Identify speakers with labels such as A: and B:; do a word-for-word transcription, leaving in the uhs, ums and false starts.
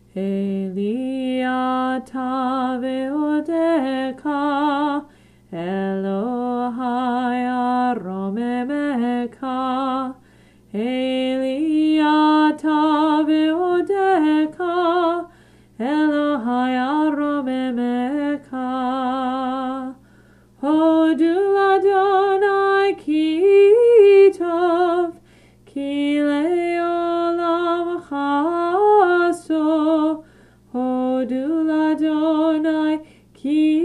A: Eli ata ve'odecha, Elohai aromemecha. Eli ata ve'odecha, Elohai aromemecha. Hodu l'Adonai ki tov, ki le'olam chasto. Hodu l'Adonai ki